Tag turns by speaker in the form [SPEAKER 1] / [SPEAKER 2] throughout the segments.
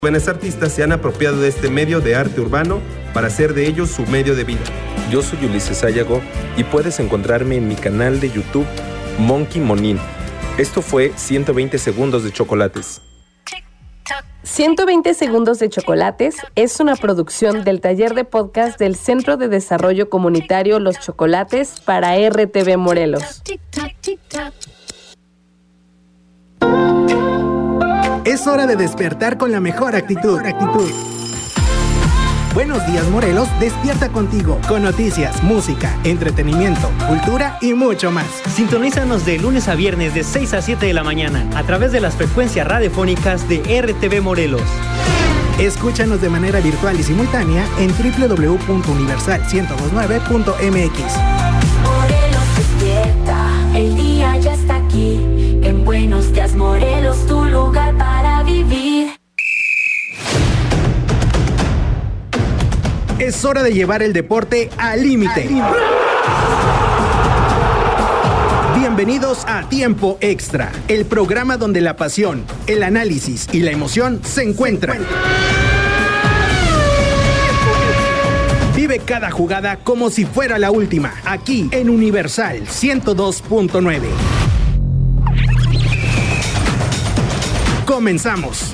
[SPEAKER 1] Jóvenes artistas se han apropiado de este medio de arte urbano para hacer de ellos su medio de vida.
[SPEAKER 2] Yo soy Ulises Sayago y puedes encontrarme en mi canal de YouTube Monkey Monín. Esto fue 120 segundos de chocolates.
[SPEAKER 3] 120 segundos de chocolates es una producción del taller de podcast del Centro de Desarrollo Comunitario Los Chocolates para RTV Morelos.
[SPEAKER 4] Es hora de despertar con la mejor actitud. Buenos días, Morelos, despierta contigo con noticias, música, entretenimiento, cultura y mucho más.
[SPEAKER 5] Sintonízanos de lunes a viernes de 6 a 7 de la mañana a través de las frecuencias radiofónicas de RTV Morelos.
[SPEAKER 4] Escúchanos de manera virtual y simultánea en www.universal1029.mx.
[SPEAKER 6] Morelos despierta, el día ya está aquí. En Buenos Días, Morelos, tu lugar para vivir.
[SPEAKER 4] Es hora de llevar el deporte al límite. Bienvenidos a Tiempo Extra, el programa donde la pasión, el análisis y la emoción se encuentran. Vive cada jugada como si fuera la última, aquí en Universal 102.9. Comenzamos.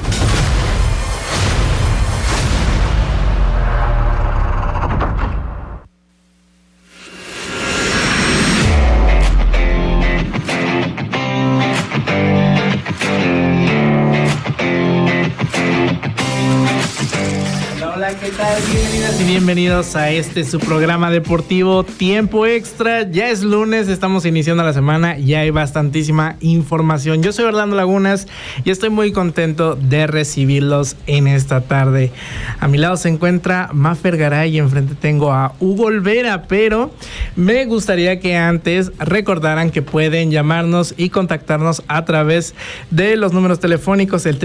[SPEAKER 7] Hola, ¿qué tal? Bienvenidas y bienvenidos a su programa deportivo Tiempo Extra. Ya es lunes, estamos iniciando la semana y hay bastantísima información. Yo soy Orlando Lagunas y estoy muy contento de recibirlos en esta tarde. A mi lado se encuentra Mafer Garay y enfrente tengo a Hugo Olvera, pero me gustaría que antes recordaran que pueden llamarnos y contactarnos a través de los números telefónicos, el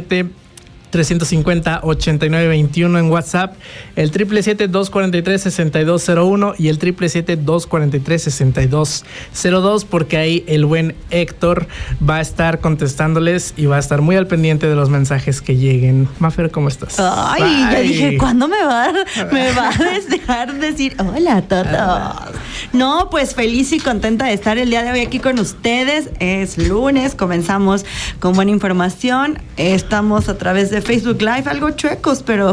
[SPEAKER 7] 777-350-8921 en WhatsApp, el 777-243-6201 y el 777-243-6202, porque ahí el buen Héctor va a estar contestándoles y va a estar muy al pendiente de los mensajes que lleguen. Mafer, ¿cómo estás?
[SPEAKER 8] Ay,
[SPEAKER 7] Bye.
[SPEAKER 8] yo dije, ¿cuándo me va a dejar decir hola a todos? No, pues feliz y contenta de estar el día de hoy aquí con ustedes. Es lunes, comenzamos con buena información. Estamos a través de Facebook Live, algo chuecos, pero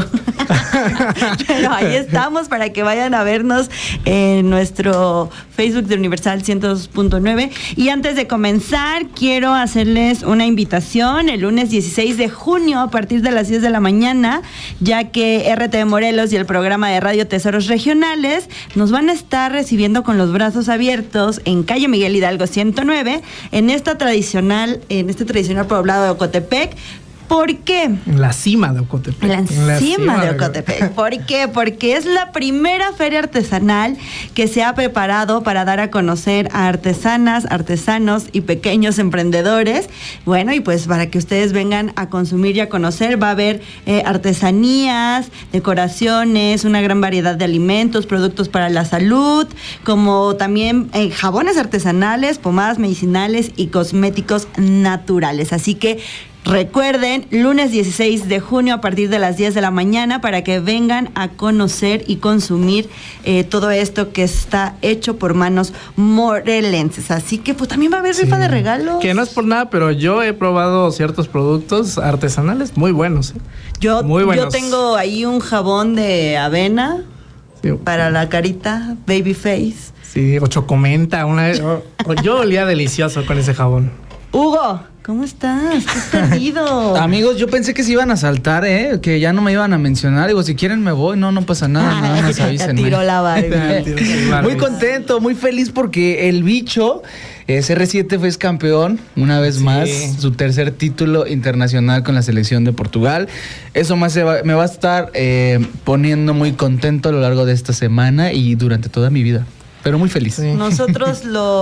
[SPEAKER 8] ahí estamos para que vayan a vernos en nuestro Facebook de Universal 102.9. Y antes de comenzar, quiero hacerles una invitación el lunes 16 de junio a partir de las 10 de la mañana, ya que RTV Morelos y el programa de Radio Tesoros Regionales nos van a estar recibiendo con los brazos abiertos en calle Miguel Hidalgo 109, en este tradicional poblado de Ocotepec. ¿Por qué?
[SPEAKER 7] En la cima de Ocotepec.
[SPEAKER 8] En la cima de Ocotepec. ¿Por qué? Porque es la primera feria artesanal que se ha preparado para dar a conocer a artesanas, artesanos y pequeños emprendedores. Bueno, y pues para que ustedes vengan a consumir y a conocer, va a haber artesanías, decoraciones, una gran variedad de alimentos, productos para la salud, como también jabones artesanales, pomadas medicinales y cosméticos naturales. Así que recuerden, lunes 16 de junio a partir de las 10 de la mañana para que vengan a conocer y consumir todo esto que está hecho por manos morelenses. Así que pues también va a haber rifa de regalos.
[SPEAKER 7] Que no es por nada, pero yo he probado ciertos productos artesanales muy buenos.
[SPEAKER 8] Yo tengo ahí un jabón de avena para la carita, Babyface.
[SPEAKER 7] Sí, o Chocomenta. Yo olía delicioso con ese jabón.
[SPEAKER 8] Hugo, ¿cómo estás? ¿Qué has perdido?
[SPEAKER 9] Amigos, yo pensé que se iban a saltar, que ya no me iban a mencionar. Digo, si quieren me voy, no pasa nada, nada más avísenme.
[SPEAKER 8] Tiró la Barbie.
[SPEAKER 9] Muy contento, muy feliz porque el bicho CR7 fue campeón una vez más, su tercer título internacional con la selección de Portugal. Eso más me va a estar poniendo muy contento a lo largo de esta semana y durante toda mi vida. Pero muy feliz. Sí.
[SPEAKER 8] Nosotros lo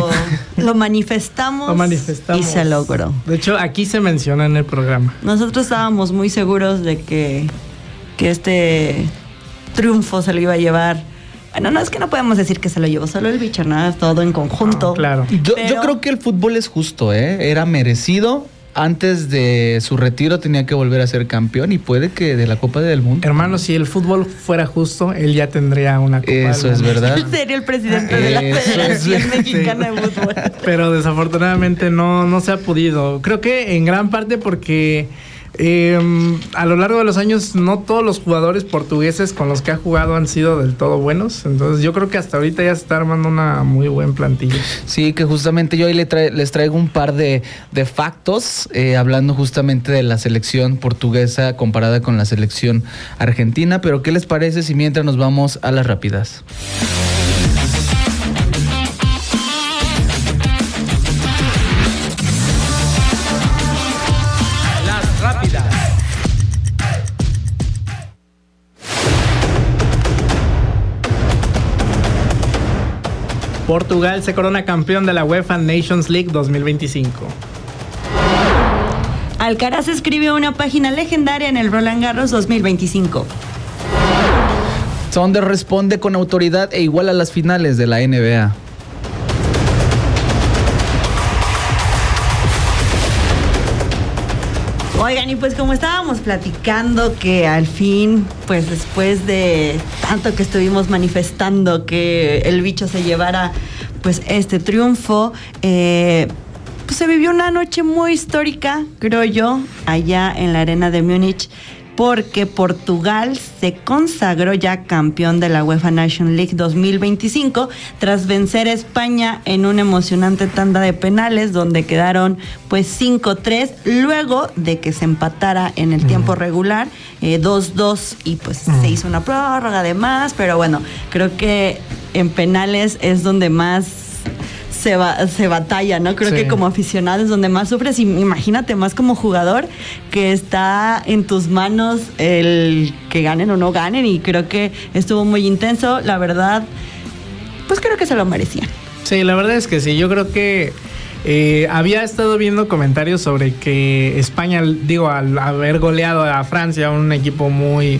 [SPEAKER 8] manifestamos y se logró.
[SPEAKER 7] De hecho, aquí se menciona en el programa.
[SPEAKER 8] Nosotros estábamos muy seguros de que este triunfo se lo iba a llevar. Bueno, no es que no podemos decir que se lo llevó solo el bicho, nada, todo en conjunto.
[SPEAKER 7] Claro.
[SPEAKER 9] Yo creo que el fútbol es justo, era merecido. antes de su retiro tenía que volver a ser campeón y puede que de la Copa del Mundo.
[SPEAKER 7] Hermano, si el fútbol fuera justo, él ya tendría una Copa
[SPEAKER 9] Eso
[SPEAKER 7] del
[SPEAKER 9] es
[SPEAKER 7] Mundo.
[SPEAKER 9] verdad.
[SPEAKER 8] Sería el presidente de la Federación Mexicana de Fútbol.
[SPEAKER 7] Pero desafortunadamente no se ha podido. Creo que en gran parte porque a lo largo de los años no todos los jugadores portugueses con los que ha jugado han sido del todo buenos. Entonces yo creo que hasta ahorita ya se está armando una muy buena plantilla.
[SPEAKER 9] Sí, que justamente yo ahí les traigo un par de factos, hablando justamente de la selección portuguesa comparada con la selección argentina. Pero ¿qué les parece si mientras nos vamos a las rápidas?
[SPEAKER 7] Portugal se corona campeón de la UEFA Nations League 2025.
[SPEAKER 8] Alcaraz escribe una página legendaria en el Roland Garros 2025.
[SPEAKER 9] Thunder responde con autoridad e iguala las finales de la NBA.
[SPEAKER 8] Oigan, y pues como estábamos platicando que al fin, pues después de tanto que estuvimos manifestando que el bicho se llevara pues este triunfo, pues se vivió una noche muy histórica, creo yo, allá en la arena de Múnich, porque Portugal se consagró ya campeón de la UEFA Nations League 2025 tras vencer a España en una emocionante tanda de penales donde quedaron pues 5-3 luego de que se empatara en el tiempo regular 2-2 y pues se hizo una prórroga además, pero bueno, creo que en penales es donde más se batalla, ¿no? Creo que como aficionado es donde más sufres y imagínate más como jugador que está en tus manos el que ganen o no ganen y creo que estuvo muy intenso, la verdad, pues creo que se lo merecían.
[SPEAKER 7] Sí, la verdad es que sí, yo creo que había estado viendo comentarios sobre que España, al haber goleado a Francia, un equipo muy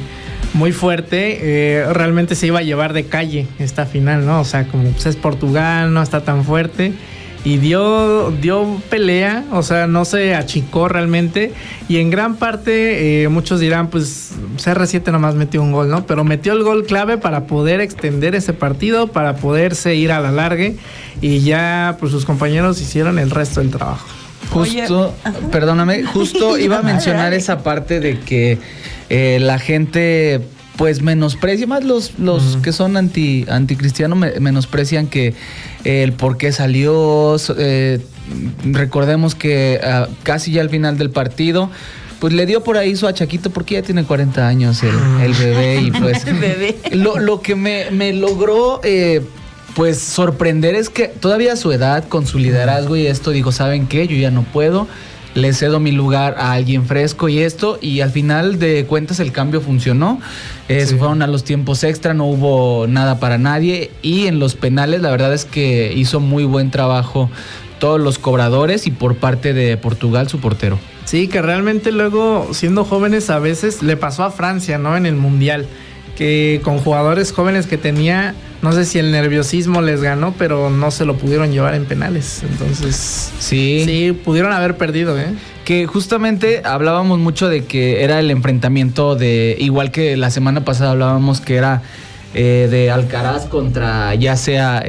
[SPEAKER 7] fuerte, realmente se iba a llevar de calle esta final, ¿no? O sea, como pues es Portugal, no está tan fuerte y dio pelea, o sea, no se achicó realmente y en gran parte muchos dirán, pues CR7 nomás metió un gol, ¿no? Pero metió el gol clave para poder extender ese partido, para poderse ir a la largue y ya pues sus compañeros hicieron el resto del trabajo.
[SPEAKER 9] Justo, perdóname, justo iba a mencionar esa parte de que la gente pues menosprecia, más los que son anticristianos menosprecian que el por qué salió. Recordemos que casi ya al final del partido pues le dio por ahí su achaquito porque ya tiene 40 años el bebé y pues
[SPEAKER 8] El bebé.
[SPEAKER 9] Lo que me logró pues sorprender es que todavía a su edad, con su liderazgo y esto, digo, ¿saben qué? Yo ya no puedo, le cedo mi lugar a alguien fresco y al final de cuentas el cambio funcionó. Se fueron a los tiempos extra, no hubo nada para nadie y en los penales la verdad es que hizo muy buen trabajo todos los cobradores y por parte de Portugal su portero.
[SPEAKER 7] Sí, que realmente luego siendo jóvenes a veces le pasó a Francia, ¿no? En el Mundial, que con jugadores jóvenes que tenía, no sé si el nerviosismo les ganó, pero no se lo pudieron llevar en penales. Entonces, sí pudieron haber perdido, ¿eh?
[SPEAKER 9] Que justamente hablábamos mucho de que era el enfrentamiento de, igual que la semana pasada hablábamos que era de Alcaraz contra ya sea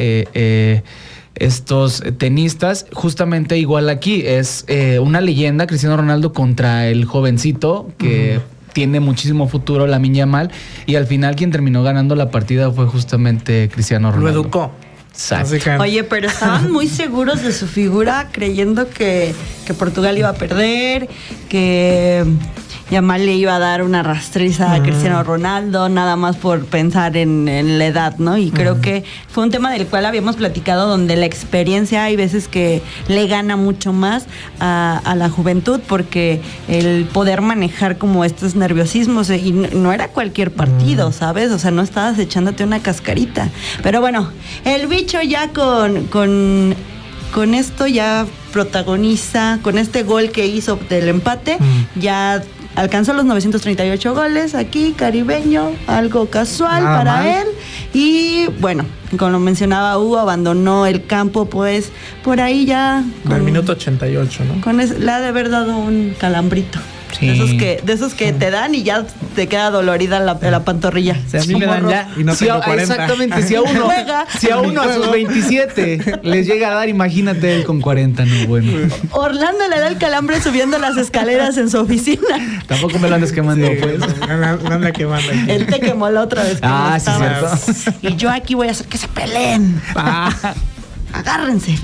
[SPEAKER 9] estos tenistas, justamente igual aquí es una leyenda, Cristiano Ronaldo contra el jovencito que tiene muchísimo futuro, Lamine Yamal, y al final quien terminó ganando la partida fue justamente Cristiano Ronaldo.
[SPEAKER 7] Lo educó.
[SPEAKER 8] Oye, pero estaban muy seguros de su figura, creyendo que Portugal iba a perder, que Yamal le iba a dar una rastriza a Cristiano Ronaldo, nada más por pensar en la edad, ¿no? Y creo que fue un tema del cual habíamos platicado, donde la experiencia hay veces que le gana mucho más a la juventud, porque el poder manejar como estos nerviosismos, y no era cualquier partido, ¿sabes? O sea, no estabas echándote una cascarita. Pero bueno, el bicho ya con esto ya protagoniza, con este gol que hizo del empate, ya alcanzó los 938 goles aquí, caribeño, algo casual
[SPEAKER 7] Nada
[SPEAKER 8] para
[SPEAKER 7] mal.
[SPEAKER 8] él. Y bueno, como lo mencionaba Hugo, abandonó el campo, pues por ahí ya.
[SPEAKER 7] Al minuto 88, ¿no?
[SPEAKER 8] Le ha de haber dado un calambrito.
[SPEAKER 9] Sí.
[SPEAKER 8] De esos que te dan y ya te queda dolorida la pantorrilla.
[SPEAKER 7] O sea, a mí me dan ya y no
[SPEAKER 9] Si
[SPEAKER 7] tengo
[SPEAKER 9] a-
[SPEAKER 7] 40.
[SPEAKER 9] exactamente, si a uno a sus 27 les llega a dar, imagínate él con 40, no, bueno.
[SPEAKER 8] Orlando le da el calambre subiendo las escaleras en su oficina.
[SPEAKER 9] Tampoco me lo andes quemando,
[SPEAKER 7] Sí,
[SPEAKER 9] pues.
[SPEAKER 7] anda quemando.
[SPEAKER 8] Él te quemó la otra vez.
[SPEAKER 9] Ah, sí,
[SPEAKER 8] cierto. Y yo aquí voy a hacer que se peleen. Agárrense.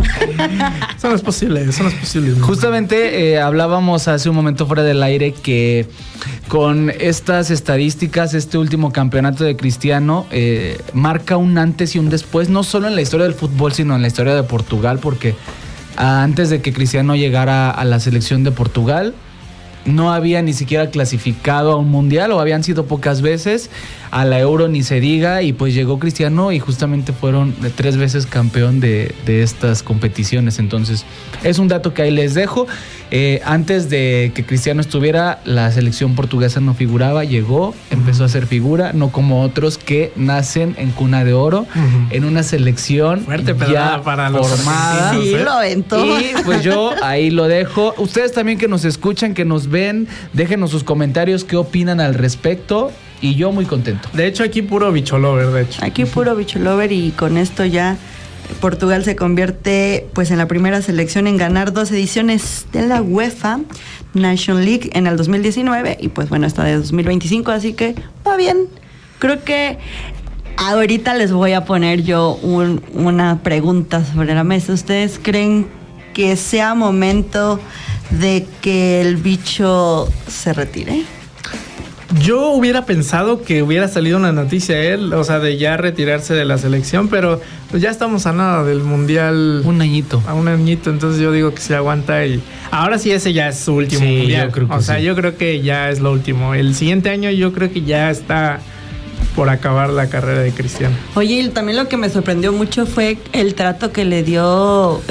[SPEAKER 7] Son los posibles, ¿no?
[SPEAKER 9] Justamente hablábamos hace un momento fuera del aire que con estas estadísticas, este último campeonato de Cristiano marca un antes y un después, no solo en la historia del fútbol, sino en la historia de Portugal, porque antes de que Cristiano llegara a la selección de Portugal, no había ni siquiera clasificado a un mundial, o habían sido pocas veces, a la Euro ni se diga, y pues llegó Cristiano y justamente fueron 3 veces campeón de estas competiciones. Entonces es un dato que ahí les dejo. Antes de que Cristiano estuviera, la selección portuguesa no figuraba, llegó, empezó a hacer figura, no como otros que nacen en cuna de oro, en una selección
[SPEAKER 7] Fuerte
[SPEAKER 9] ya
[SPEAKER 7] pedrada para los
[SPEAKER 9] formada.
[SPEAKER 7] argentinos,
[SPEAKER 8] Sí, lo aventó.
[SPEAKER 9] Y pues yo ahí lo dejo. Ustedes también que nos escuchan, que nos ven, déjenos sus comentarios, qué opinan al respecto. Y yo muy contento.
[SPEAKER 7] De hecho, aquí puro bicholover, de hecho.
[SPEAKER 8] Aquí puro bicho lover, y con esto ya Portugal se convierte pues en la primera selección en ganar 2 ediciones de la UEFA Nation League en el 2019 y pues bueno, esta de 2025, así que va bien. Creo que ahorita les voy a poner yo una pregunta sobre la mesa. ¿Ustedes creen que sea momento de que el bicho se retire?
[SPEAKER 7] Yo hubiera pensado que hubiera salido una noticia a él, o sea, de ya retirarse de la selección, pero pues ya estamos a nada del mundial.
[SPEAKER 9] Un añito.
[SPEAKER 7] A un añito, entonces yo digo que se aguanta y ahora sí ese ya es su último
[SPEAKER 9] Sí,
[SPEAKER 7] mundial.
[SPEAKER 9] yo creo que
[SPEAKER 7] o sea,
[SPEAKER 9] sí.
[SPEAKER 7] yo creo que ya es lo último. El siguiente año yo creo que ya está por acabar la carrera de Cristiano.
[SPEAKER 8] Oye, y también lo que me sorprendió mucho fue el trato que le dio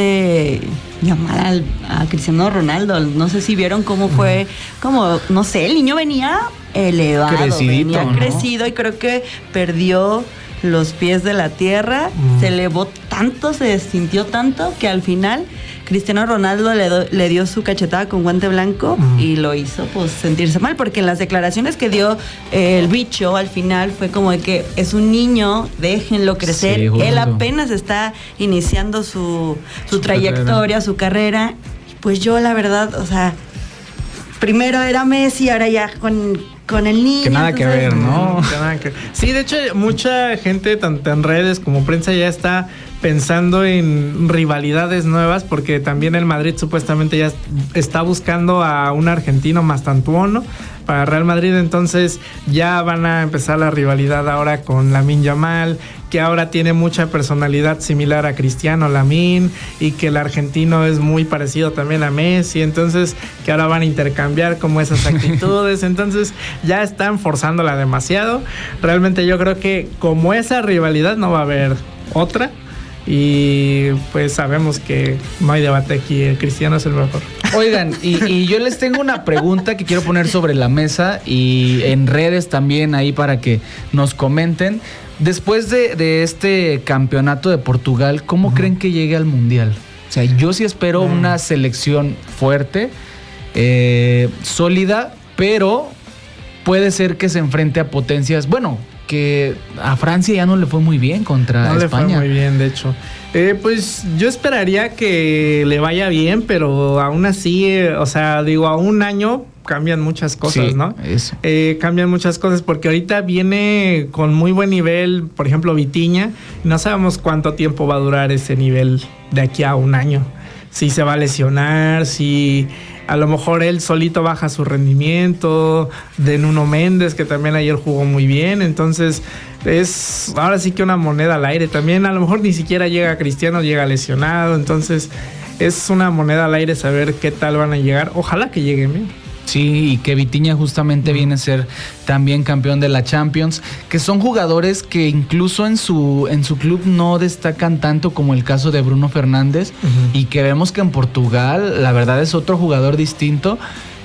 [SPEAKER 8] llamar a Cristiano Ronaldo. No sé si vieron cómo fue, como, no sé, el niño venía elevado,
[SPEAKER 9] Crecidito,
[SPEAKER 8] venía
[SPEAKER 9] ¿no?
[SPEAKER 8] crecido y creo que perdió los pies de la tierra, se elevó tanto, se sintió tanto que al final Cristiano Ronaldo le dio su cachetada con guante blanco y lo hizo pues sentirse mal, porque en las declaraciones que dio el bicho al final fue como de que es un niño, déjenlo crecer,
[SPEAKER 9] Sí, justo.
[SPEAKER 8] él apenas está iniciando su trayectoria, su carrera. Pues yo la verdad, o sea, primero era Messi, ahora ya con el niño.
[SPEAKER 9] Que nada que
[SPEAKER 8] entonces,
[SPEAKER 9] ver, ¿no?
[SPEAKER 7] Sí, de hecho, mucha gente, tanto en redes como prensa, ya está pensando en rivalidades nuevas, porque también el Madrid supuestamente ya está buscando a un argentino Mastantuono para Real Madrid, entonces ya van a empezar la rivalidad ahora con Lamine Yamal, que ahora tiene mucha personalidad similar a Cristiano Lamine, y que el argentino es muy parecido también a Messi, entonces que ahora van a intercambiar como esas actitudes, entonces ya están forzándola demasiado. Realmente yo creo que como esa rivalidad no va a haber otra, y pues sabemos que no hay debate aquí, el Cristiano es el mejor.
[SPEAKER 9] Oigan, y yo les tengo una pregunta que quiero poner sobre la mesa y en redes también ahí para que nos comenten. Después de este campeonato de Portugal, ¿cómo creen que llegue al Mundial? O sea, yo sí espero una selección fuerte, sólida, pero puede ser que se enfrente a potencias, bueno, que a Francia ya no le fue muy bien contra
[SPEAKER 7] No le
[SPEAKER 9] España.
[SPEAKER 7] fue muy bien, de hecho. Pues yo esperaría que le vaya bien, pero aún así, o sea, digo, a un año cambian muchas cosas,
[SPEAKER 9] Sí,
[SPEAKER 7] ¿no?
[SPEAKER 9] eso.
[SPEAKER 7] Cambian muchas cosas porque ahorita viene con muy buen nivel, por ejemplo, Vitinha. No sabemos cuánto tiempo va a durar ese nivel de aquí a un año. Si se va a lesionar, si a lo mejor él solito baja su rendimiento, de Nuno Méndez, que también ayer jugó muy bien, entonces es ahora sí que una moneda al aire. También a lo mejor ni siquiera llega Cristiano, llega lesionado, entonces es una moneda al aire saber qué tal van a llegar. Ojalá que lleguen bien.
[SPEAKER 9] Sí, y que Vitinha justamente viene a ser también campeón de la Champions, que son jugadores que incluso en su club no destacan tanto como el caso de Bruno Fernández, y que vemos que en Portugal la verdad es otro jugador distinto.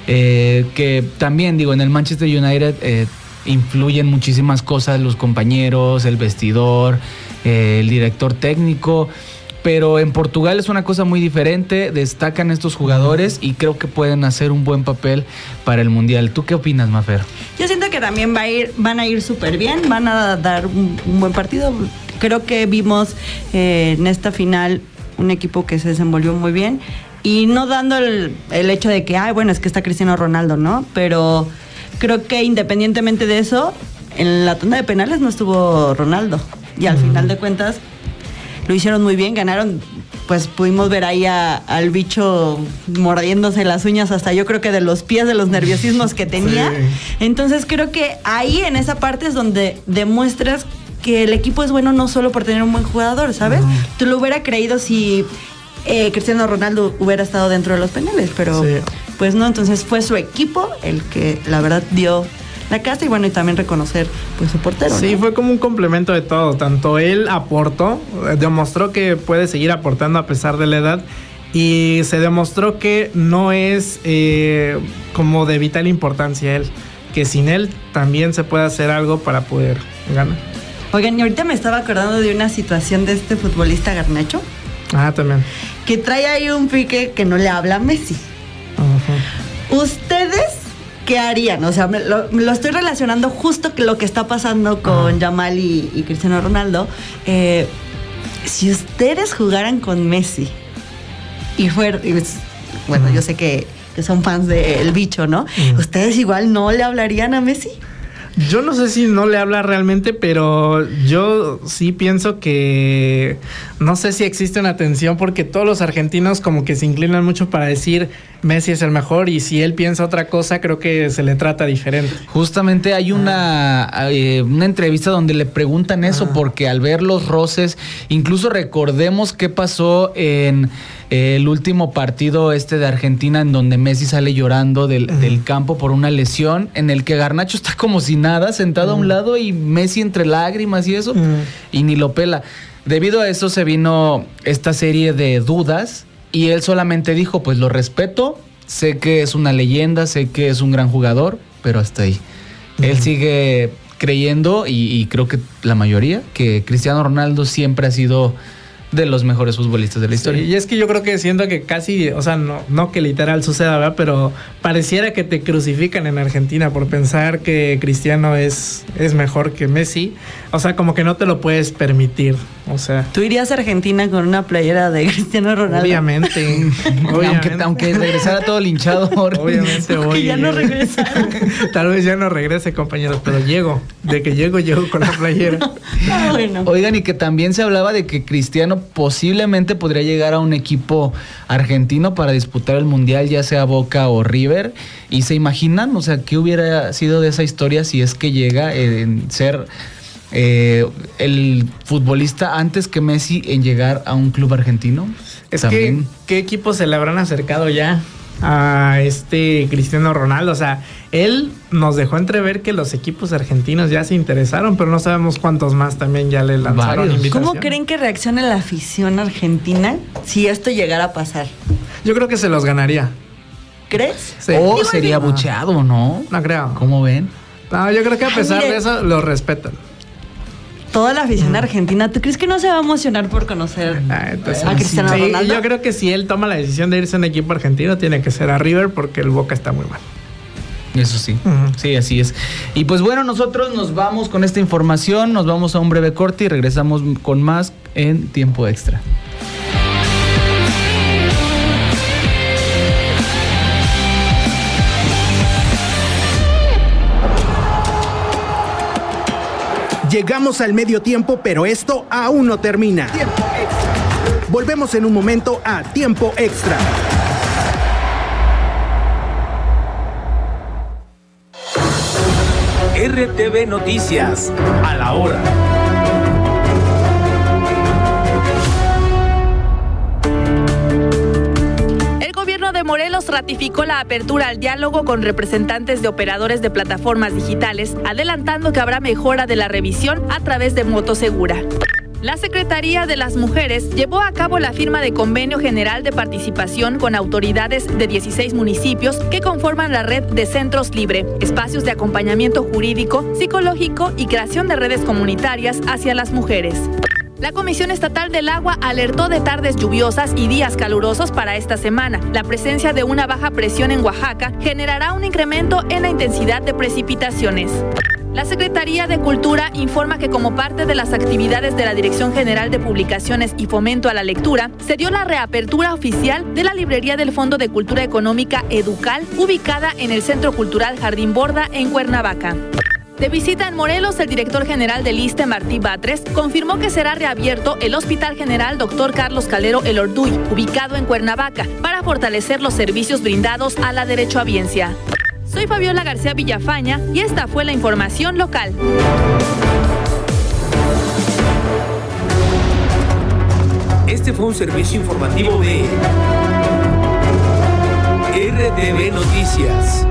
[SPEAKER 9] que también, digo, en el Manchester United influyen muchísimas cosas, los compañeros, el vestidor, el director técnico, pero en Portugal es una cosa muy diferente, destacan estos jugadores y creo que pueden hacer un buen papel para el Mundial. ¿Tú qué opinas, Mafer?
[SPEAKER 8] Yo siento que también van a ir súper bien, van a dar un buen partido. Creo que vimos en esta final un equipo que se desenvolvió muy bien y no dando el hecho de que, bueno, es que está Cristiano Ronaldo, ¿no? Pero creo que independientemente de eso, en la tanda de penales no estuvo Ronaldo y al final de cuentas lo hicieron muy bien, ganaron, pues pudimos ver ahí al bicho mordiéndose las uñas hasta yo creo que de los pies, de los nerviosismos que tenía. Sí. Entonces creo que ahí en esa parte es donde demuestras que el equipo es bueno no solo por tener un buen jugador, ¿sabes? Tú lo hubiera creído si Cristiano Ronaldo hubiera estado dentro de los penales, pero pues no, entonces fue su equipo el que la verdad dio la casa y bueno, y también reconocer pues su portero.
[SPEAKER 7] Sí,
[SPEAKER 8] ¿no?
[SPEAKER 7] Fue como un complemento de todo, tanto él aportó, demostró que puede seguir aportando a pesar de la edad y se demostró que no es como de vital importancia él, que sin él también se puede hacer algo para poder ganar.
[SPEAKER 8] Oigan, y ahorita me estaba acordando de una situación de este futbolista Garnacho.
[SPEAKER 7] También.
[SPEAKER 8] Que trae ahí un pique que no le habla a Messi. ¿Ustedes qué harían? O sea, lo estoy relacionando justo con lo que está pasando con Yamal y Cristiano Ronaldo. Si ustedes jugaran con Messi y fueran... Bueno, yo sé que son fans del bicho, ¿no? ¿Ustedes igual no le hablarían a Messi?
[SPEAKER 7] Yo no sé si no le habla realmente, pero yo sí pienso que no sé si existe una tensión porque todos los argentinos como que se inclinan mucho para decir Messi es el mejor y si él piensa otra cosa creo que se le trata diferente.
[SPEAKER 9] Justamente hay una entrevista donde le preguntan eso porque al ver los roces, incluso recordemos qué pasó en el último partido de Argentina en donde Messi sale llorando del campo por una lesión, en el que Garnacho está como si nada, sentado a un lado y Messi entre lágrimas y eso, y ni lo pela. Debido a eso se vino esta serie de dudas y él solamente dijo, pues lo respeto, sé que es una leyenda, sé que es un gran jugador, pero hasta ahí. Él sigue creyendo y creo que la mayoría, que Cristiano Ronaldo siempre ha sido de los mejores futbolistas de la historia.
[SPEAKER 7] Y es que yo creo que siento que casi, o sea, no que literal suceda, ¿verdad? Pero pareciera que te crucifican en Argentina por pensar que Cristiano es mejor que Messi. O sea, como que no te lo puedes permitir. O sea,
[SPEAKER 8] ¿tú irías a Argentina con una playera de Cristiano Ronaldo?
[SPEAKER 7] Obviamente.
[SPEAKER 9] Aunque regresara todo linchado.
[SPEAKER 7] Obviamente voy.
[SPEAKER 8] Que ya no regresa.
[SPEAKER 7] Tal vez ya no regrese, compañeros, pero llego con la playera.
[SPEAKER 8] Bueno.
[SPEAKER 9] Oigan, y que también se hablaba de que Cristiano posiblemente podría llegar a un equipo argentino para disputar el Mundial, ya sea Boca o River. ¿Y se imaginan? O sea, ¿qué hubiera sido de esa historia si es que llega en ser el futbolista antes que Messi en llegar a un club argentino?
[SPEAKER 7] Es también. ¿Qué equipos se le habrán acercado ya a Cristiano Ronaldo? O sea, él nos dejó entrever que los equipos argentinos ya se interesaron, pero no sabemos cuántos más también ya le lanzaron invitación.
[SPEAKER 8] ¿Cómo creen que reaccione la afición argentina si esto llegara a pasar?
[SPEAKER 7] Yo creo que se los ganaría.
[SPEAKER 8] ¿Crees?
[SPEAKER 7] Sí.
[SPEAKER 9] O sería bucheado, ¿no?
[SPEAKER 7] No creo.
[SPEAKER 9] ¿Cómo ven?
[SPEAKER 7] No, yo creo que a pesar de eso lo respetan.
[SPEAKER 8] Toda la afición argentina, ¿tú crees que no se va a emocionar por conocer a Cristiano Ronaldo?
[SPEAKER 7] Yo creo que si él toma la decisión de irse a un equipo argentino, tiene que ser a River porque el Boca está muy mal.
[SPEAKER 9] Eso sí, sí, así es. Y pues bueno, nosotros nos vamos con esta información, nos vamos a un breve corte y regresamos con más en Tiempo Extra.
[SPEAKER 4] Llegamos al medio tiempo, pero esto aún no termina. Tiempo extra. Volvemos en un momento a Tiempo Extra.
[SPEAKER 10] RTV Noticias, a la hora.
[SPEAKER 11] El gobierno de Morelos ratificó la apertura al diálogo con representantes de operadores de plataformas digitales, adelantando que habrá mejora de la revisión a través de Motosegura. La Secretaría de las Mujeres llevó a cabo la firma de convenio general de participación con autoridades de 16 municipios que conforman la red de Centros Libre, espacios de acompañamiento jurídico, psicológico y creación de redes comunitarias hacia las mujeres. La Comisión Estatal del Agua alertó de tardes lluviosas y días calurosos para esta semana. La presencia de una baja presión en Oaxaca generará un incremento en la intensidad de precipitaciones. La Secretaría de Cultura informa que como parte de las actividades de la Dirección General de Publicaciones y Fomento a la Lectura, se dio la reapertura oficial de la librería del Fondo de Cultura Económica Educal, ubicada en el Centro Cultural Jardín Borda, en Cuernavaca. De visita en Morelos, el director general del ISSSTE, Martí Batres, confirmó que será reabierto el Hospital General Dr. Carlos Calero El Orduy, ubicado en Cuernavaca, para fortalecer los servicios brindados a la derechohabiencia. Soy Fabiola García Villafaña y esta fue la información local.
[SPEAKER 10] Este fue un servicio informativo de RTV Noticias.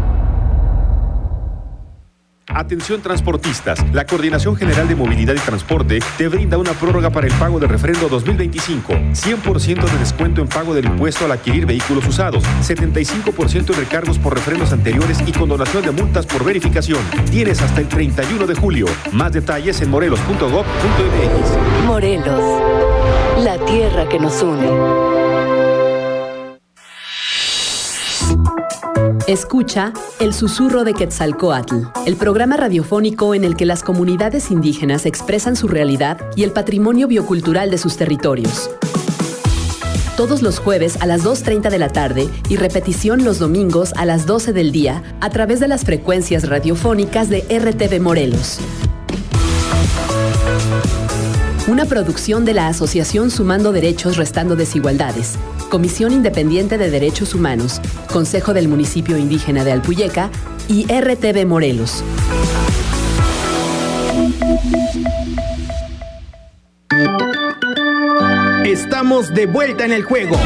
[SPEAKER 1] Atención transportistas, la Coordinación General de Movilidad y Transporte te brinda una prórroga para el pago del refrendo 2025, 100% de descuento en pago del impuesto al adquirir vehículos usados, 75% en recargos por refrendos anteriores y condonación de multas por verificación. Tienes hasta el 31 de julio. Más detalles en morelos.gov.mx.
[SPEAKER 12] Morelos, la tierra que nos une. Escucha El Susurro de Quetzalcóatl, el programa radiofónico en el que las comunidades indígenas expresan su realidad y el patrimonio biocultural de sus territorios. Todos los jueves a las 2:30 de la tarde y repetición los domingos a las 12 del día a través de las frecuencias radiofónicas de RTV Morelos. Una producción de la Asociación Sumando Derechos Restando Desigualdades, Comisión Independiente de Derechos Humanos, Consejo del Municipio Indígena de Alpuyeca y RTV Morelos.
[SPEAKER 4] Estamos de vuelta en el juego.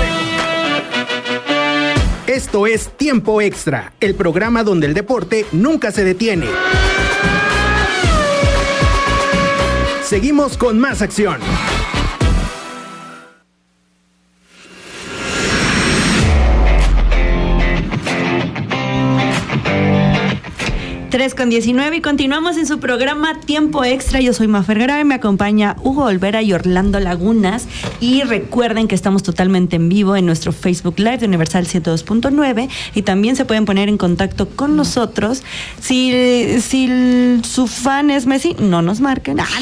[SPEAKER 4] Esto es Tiempo Extra, el programa donde el deporte nunca se detiene. Seguimos con más acción.
[SPEAKER 8] 3:19 y continuamos en su programa Tiempo Extra. Yo soy Mafer Grave, me acompaña Hugo Olvera y Orlando Lagunas. Y recuerden que estamos totalmente en vivo en nuestro Facebook Live de Universal 102.9 y también se pueden poner en contacto con nosotros. Si su fan es Messi, no nos marquen.
[SPEAKER 9] De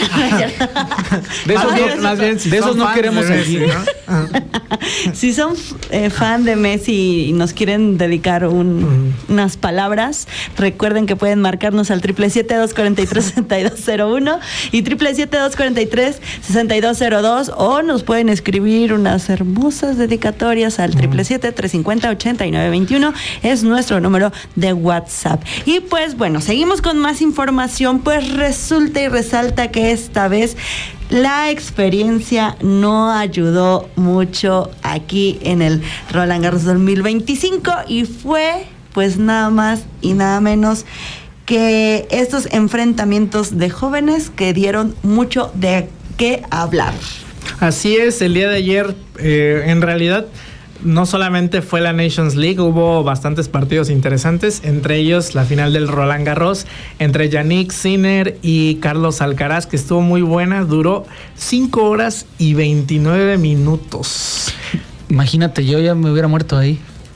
[SPEAKER 9] esos no queremos seguir, ¿no?
[SPEAKER 8] Si son fan de Messi y nos quieren dedicar unas palabras, recuerden que pueden marcarnos al 777-243-6201 y 777-243-6202 o nos pueden escribir unas hermosas dedicatorias al 777-350-8921. Es nuestro número de WhatsApp. Y pues bueno, seguimos con más información. Pues resulta y resalta que esta vez la experiencia no ayudó mucho aquí en el Roland Garros 2025 y fue pues nada más y nada menos que estos enfrentamientos de jóvenes que dieron mucho de qué hablar.
[SPEAKER 7] Así es, el día de ayer en realidad no solamente fue la Nations League, hubo bastantes partidos interesantes, entre ellos la final del Roland Garros entre Jannik Sinner y Carlos Alcaraz, que estuvo muy buena, duró 5 horas y 29 minutos.
[SPEAKER 9] Imagínate, yo ya me hubiera muerto ahí.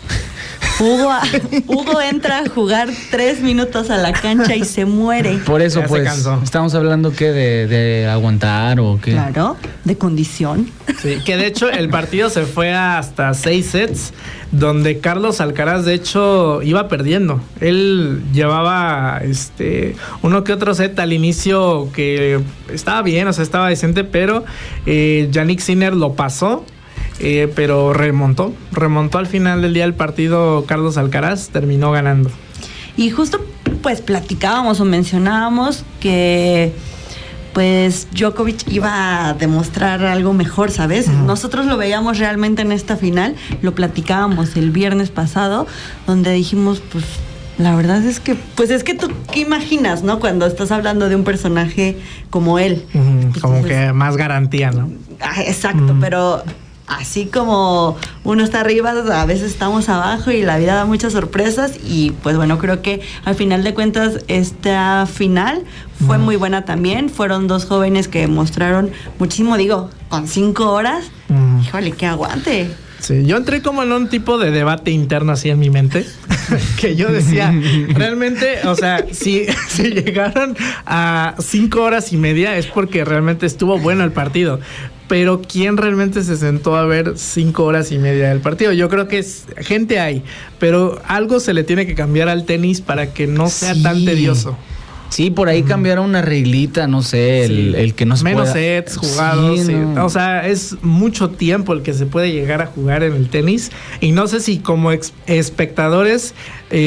[SPEAKER 8] Hugo entra a jugar 3 minutos a la cancha y se muere.
[SPEAKER 9] Por eso ya pues estamos hablando que de aguantar o qué.
[SPEAKER 8] Claro, de condición.
[SPEAKER 7] Sí, que de hecho el partido se fue hasta 6 sets, donde Carlos Alcaraz de hecho iba perdiendo. Él llevaba uno que otro set al inicio que estaba bien, o sea, estaba decente, pero Jannik Sinner lo pasó. Pero remontó al final del día el partido. Carlos Alcaraz terminó ganando.
[SPEAKER 8] Y justo pues platicábamos o mencionábamos que pues Djokovic iba a demostrar algo mejor, ¿sabes? Uh-huh. Nosotros lo veíamos realmente en esta final, lo platicábamos el viernes pasado, donde dijimos pues La verdad es que, pues es que tú, ¿qué imaginas, no? Cuando estás hablando de un personaje como él.
[SPEAKER 7] Como que más garantía, ¿no?
[SPEAKER 8] Exacto, pero así como uno está arriba, a veces estamos abajo y la vida da muchas sorpresas y pues bueno, creo que al final de cuentas esta final fue muy buena también. Fueron dos jóvenes que mostraron muchísimo, digo, con 5 horas. Híjole, qué aguante.
[SPEAKER 7] Sí, yo entré como en un tipo de debate interno así en mi mente, que yo decía, realmente, o sea, si llegaron a 5 horas y media es porque realmente estuvo bueno el partido. Pero ¿quién realmente se sentó a ver 5 horas y media del partido? Yo creo que gente hay, pero algo se le tiene que cambiar al tenis para que no sea tan tedioso.
[SPEAKER 9] Sí, por ahí cambiaron una reglita, no sé, el que no se
[SPEAKER 7] menos
[SPEAKER 9] pueda...
[SPEAKER 7] sets jugados.
[SPEAKER 9] Sí, no.
[SPEAKER 7] O sea, es mucho tiempo el que se puede llegar a jugar en el tenis. Y no sé si como espectadores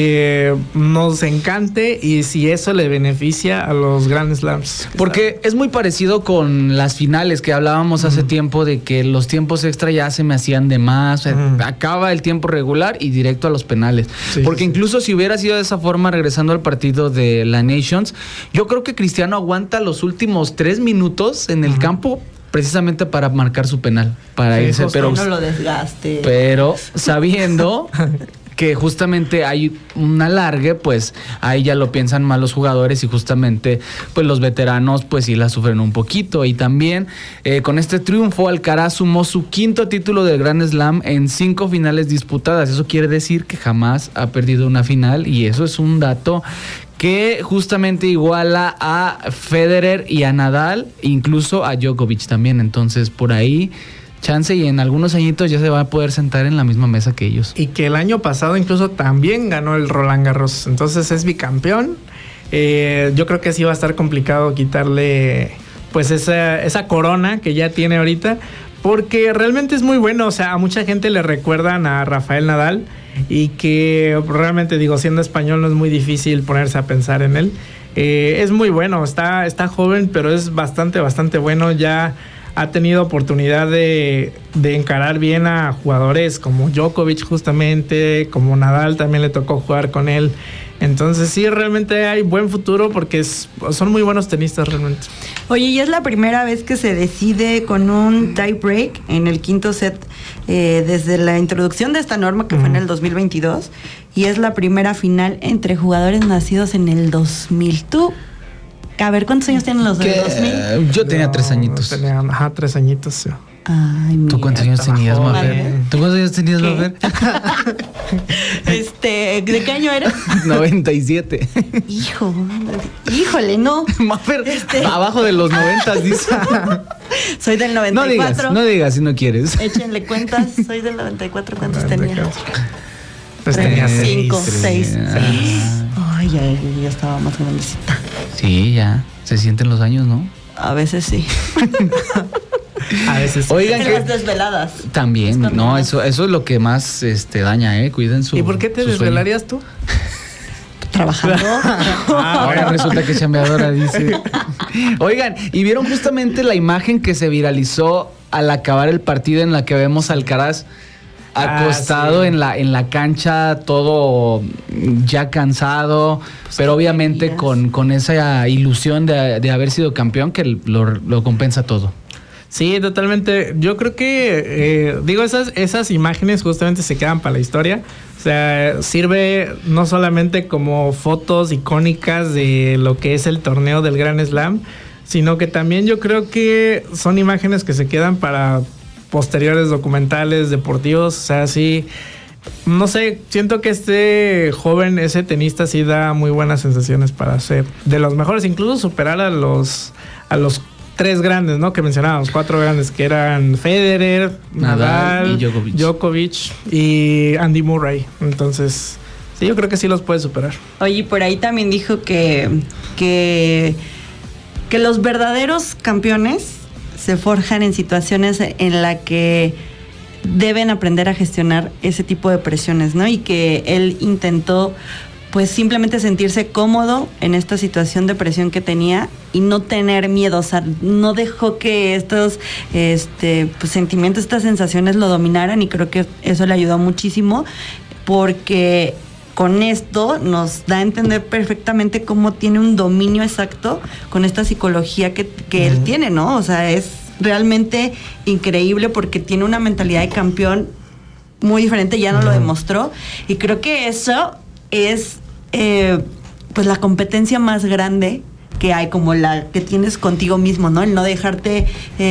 [SPEAKER 7] nos encante y si eso le beneficia a los Grand Slams.
[SPEAKER 9] Porque es muy parecido con las finales que hablábamos hace tiempo de que los tiempos extra ya se me hacían de más. Acaba el tiempo regular y directo a los penales. Sí, porque incluso si hubiera sido de esa forma, regresando al partido de la Nations, yo creo que Cristiano aguanta los últimos 3 minutos en el campo precisamente para marcar su penal, para irse, pero
[SPEAKER 8] no lo desgaste.
[SPEAKER 9] Pero sabiendo que justamente hay un alargue, pues ahí ya lo piensan mal los jugadores y justamente pues los veteranos pues sí la sufren un poquito. Y también con este triunfo Alcaraz sumó su 5º título del Grand Slam en 5 finales disputadas. Eso quiere decir que jamás ha perdido una final y eso es un dato que justamente iguala a Federer y a Nadal, incluso a Djokovic también. Entonces por ahí chance y en algunos añitos ya se va a poder sentar en la misma mesa que ellos.
[SPEAKER 7] Y que el año pasado incluso también ganó el Roland Garros, entonces es bicampeón. Yo creo que sí va a estar complicado quitarle pues esa corona que ya tiene ahorita, porque realmente es muy bueno. O sea, a mucha gente le recuerdan a Rafael Nadal y que realmente, digo, siendo español no es muy difícil ponerse a pensar en él. Es muy bueno, está joven, pero es bastante bueno. Ya ha tenido oportunidad de encarar bien a jugadores como Djokovic justamente, como Nadal también le tocó jugar con él. Entonces sí, realmente hay buen futuro porque son muy buenos tenistas realmente.
[SPEAKER 8] Oye, y es la primera vez que se decide con un tie break en el 5º set desde la introducción de esta norma que fue en el 2022 y es la primera final entre jugadores nacidos en el 2000. ¿Tú? A ver, ¿cuántos años tienen los del 2000?
[SPEAKER 9] Yo tenía 3 añitos.
[SPEAKER 7] Tenía 3 añitos. Sí.
[SPEAKER 8] Ay, mira,
[SPEAKER 9] ¿Tú cuántos años tenías, Mafer? ¿Tú cuántos años tenías, Mafer?
[SPEAKER 8] ¿De qué año eres?
[SPEAKER 9] 97.
[SPEAKER 8] Híjole, no.
[SPEAKER 9] Mafer, abajo de los 90, dice.
[SPEAKER 8] Soy del 94.
[SPEAKER 9] No digas si no quieres.
[SPEAKER 8] Échenle cuentas, soy del 94. ¿Cuántos tenía?
[SPEAKER 7] Pues tenía
[SPEAKER 8] 5, 6. Ay, ya estaba más grandecita.
[SPEAKER 9] Sí, ya. Se sienten los años, ¿no?
[SPEAKER 8] A veces sí.
[SPEAKER 7] A veces.
[SPEAKER 9] Oigan,
[SPEAKER 8] las desveladas.
[SPEAKER 9] También, no, eso es lo que más daña, cuiden su.
[SPEAKER 7] ¿Y por qué te desvelarías tú?
[SPEAKER 8] Trabajando.
[SPEAKER 9] Ahora resulta que chambeadora, dice. Oigan, ¿y vieron justamente la imagen que se viralizó al acabar el partido en la que vemos a Alcaraz acostado en la cancha, todo ya cansado, pero obviamente con esa ilusión de haber sido campeón que lo compensa todo?
[SPEAKER 7] Sí, totalmente. Yo creo que, esas imágenes justamente se quedan para la historia. O sea, sirve no solamente como fotos icónicas de lo que es el torneo del Grand Slam, sino que también yo creo que son imágenes que se quedan para posteriores documentales deportivos. O sea, sí, no sé, siento que este joven, ese tenista sí da muy buenas sensaciones para ser de los mejores, incluso superar a los 3 grandes, ¿no? Que mencionábamos, 4 grandes, que eran Federer, Nadal y Djokovic y Andy Murray. Entonces, sí, yo creo que sí los puede superar.
[SPEAKER 8] Oye, por ahí también dijo que los verdaderos campeones se forjan en situaciones en la que deben aprender a gestionar ese tipo de presiones, ¿no? Y que él intentó pues simplemente sentirse cómodo en esta situación de presión que tenía y no tener miedo. O sea, no dejó que estos pues sentimientos, estas sensaciones lo dominaran, y creo que eso le ayudó muchísimo, porque con esto nos da a entender perfectamente cómo tiene un dominio exacto con esta psicología que él tiene, ¿no? O sea, es realmente increíble porque tiene una mentalidad de campeón muy diferente, ya no lo demostró, y creo que eso es pues la competencia más grande que hay, como la que tienes contigo mismo, ¿no? El no dejarte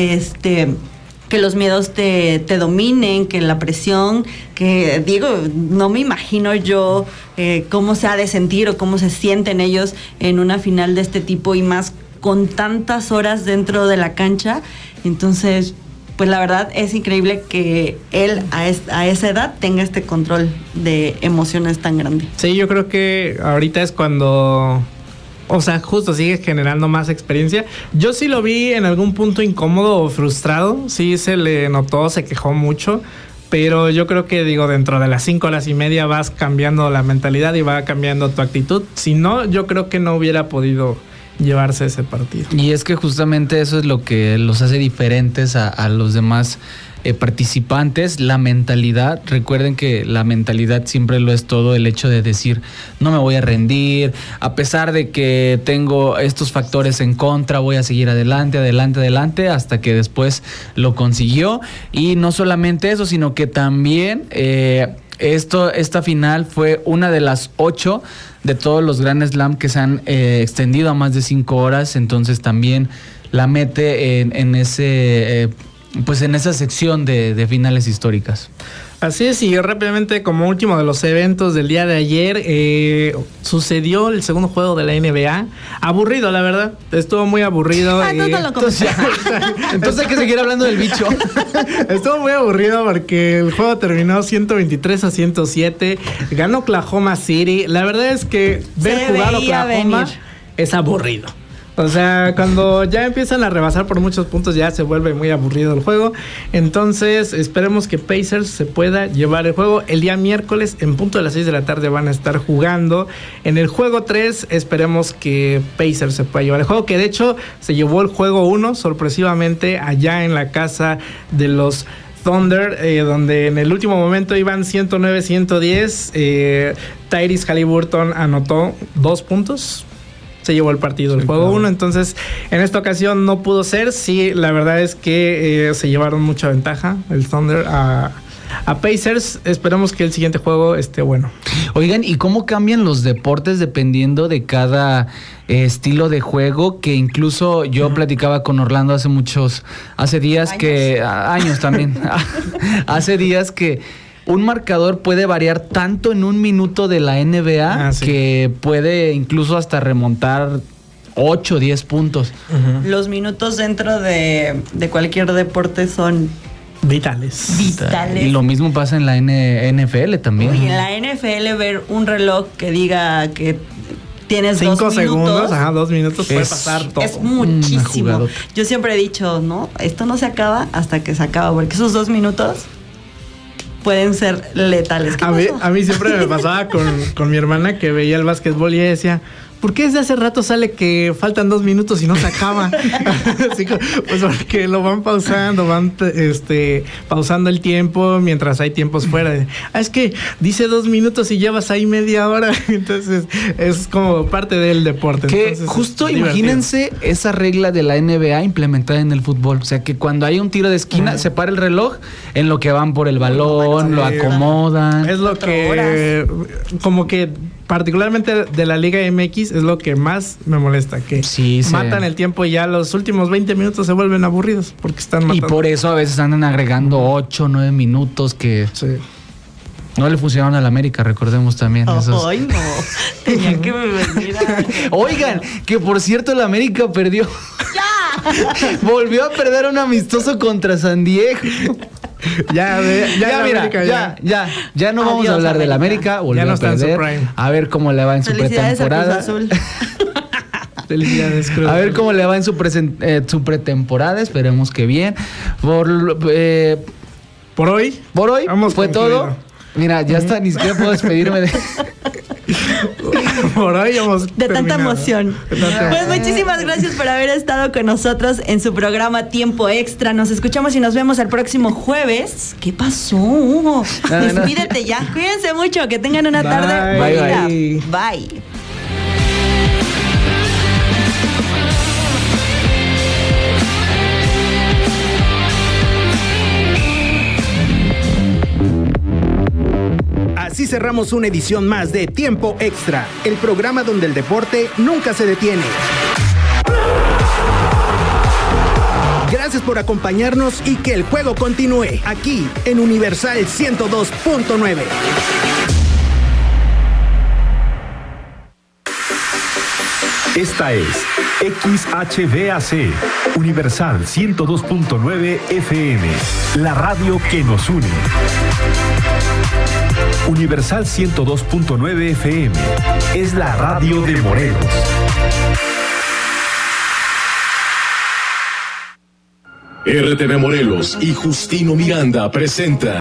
[SPEAKER 8] que los miedos te dominen, que la presión, que digo, no me imagino yo cómo se ha de sentir o cómo se sienten ellos en una final de este tipo, y más con tantas horas dentro de la cancha. Entonces, pues la verdad es increíble que él a esa edad tenga este control de emociones tan grande.
[SPEAKER 7] Sí, yo creo que ahorita es cuando... O sea, justo sigue generando más experiencia. Yo sí lo vi en algún punto incómodo o frustrado. Sí se le notó, se quejó mucho. Pero yo creo que, dentro de las 5 horas y media vas cambiando la mentalidad y va cambiando tu actitud. Si no, yo creo que no hubiera podido llevarse ese partido.
[SPEAKER 9] Y es que justamente eso es lo que los hace diferentes a los demás participantes, la mentalidad. Recuerden que la mentalidad siempre lo es todo, el hecho de decir no me voy a rendir, a pesar de que tengo estos factores en contra, voy a seguir adelante, hasta que después lo consiguió. Y no solamente eso, sino que también esta final fue una de las 8 de todos los Grand Slam que se han extendido a más de 5 horas, entonces también la mete en ese pues en esa sección de finales históricas.
[SPEAKER 7] Así es, y rápidamente, como último de los eventos del día de ayer, sucedió el segundo juego de la NBA. Aburrido, la verdad. Estuvo muy aburrido.
[SPEAKER 9] Entonces hay que seguir hablando del bicho.
[SPEAKER 7] Estuvo muy aburrido porque el juego terminó 123-107. Ganó Oklahoma City. La verdad es que ver jugar Oklahoma es aburrido. O sea, cuando ya empiezan a rebasar por muchos puntos, ya se vuelve muy aburrido el juego. Entonces, esperemos que Pacers se pueda llevar el juego. El día miércoles, en punto de las 6 de la tarde, van a estar jugando. En el juego 3, esperemos que Pacers se pueda llevar el juego. Que de hecho, se llevó el juego 1, sorpresivamente, allá en la casa de los Thunder, donde en el último momento iban 109-110. Tyrese Haliburton anotó 2 puntos. Se llevó el partido, el juego 1. Entonces, en esta ocasión no pudo ser. Sí, la verdad es que se llevaron mucha ventaja el Thunder a Pacers. Esperemos que el siguiente juego esté bueno.
[SPEAKER 9] Oigan, ¿y cómo cambian los deportes dependiendo de cada estilo de juego? Que incluso yo platicaba con Orlando hace días que... Años también. Hace días que... un marcador puede variar tanto en un minuto de la NBA que puede incluso hasta remontar 8 o 10 puntos.
[SPEAKER 8] Uh-huh. Los minutos dentro de cualquier deporte son
[SPEAKER 7] vitales.
[SPEAKER 9] Y lo mismo pasa en la NFL también.
[SPEAKER 8] Uy, en la NFL ver un reloj que diga que tienes
[SPEAKER 7] 5 segundos, 2 minutos, puede pasar todo.
[SPEAKER 8] Es muchísimo. Yo siempre he dicho, ¿no? Esto no se acaba hasta que se acaba, porque esos 2 minutos pueden ser letales.
[SPEAKER 7] A mí siempre me pasaba con mi hermana, que veía el básquetbol y ella decía, ¿por qué desde hace rato sale que faltan 2 minutos y no se acaba? Así que, pues porque lo van pausando, pausando el tiempo mientras hay tiempos fuera. Es que dice 2 minutos y llevas ahí media hora. Entonces es como parte del deporte.
[SPEAKER 9] Que
[SPEAKER 7] entonces,
[SPEAKER 9] justo imagínense esa regla de la NBA implementada en el fútbol. O sea, que cuando hay un tiro de esquina, se para el reloj en lo que van por el balón, lo acomodan.
[SPEAKER 7] Es lo que, como que particularmente de la Liga MX, es lo que más me molesta, que matan el tiempo y ya los últimos 20 minutos se vuelven aburridos porque están matando.
[SPEAKER 9] Y por eso a veces andan agregando 8, 9 minutos que no le funcionaron al América, recordemos también.
[SPEAKER 8] Ay, no, tenía que venir
[SPEAKER 9] Oigan, que por cierto el América perdió. ¡Ya! Volvió a perder un amistoso contra San Diego. Ya no vamos a hablar del América. Volvió a perder. A ver cómo le va en su pretemporada.
[SPEAKER 7] Felicidades, Cruz.
[SPEAKER 9] A ver cómo le va en su pretemporada. Esperemos que bien. Por
[SPEAKER 7] hoy
[SPEAKER 9] fue todo. Mira, ya está, ni siquiera puedo despedirme de...
[SPEAKER 7] Por hoy hemos
[SPEAKER 8] de tanta emoción. Pues muchísimas gracias por haber estado con nosotros en su programa Tiempo Extra. Nos escuchamos y nos vemos el próximo jueves. ¿Qué pasó, Hugo? Despídete ya. Cuídense mucho. Que tengan una tarde bonita. Bye.
[SPEAKER 4] Así cerramos una edición más de Tiempo Extra, el programa donde el deporte nunca se detiene. Gracias por acompañarnos y que el juego continúe aquí en Universal 102.9.
[SPEAKER 1] Esta es XHVAC, Universal 102.9 FM, la radio que nos une. Universal 102.9 FM es la radio de Morelos.
[SPEAKER 13] RTV Morelos y Justino Miranda presenta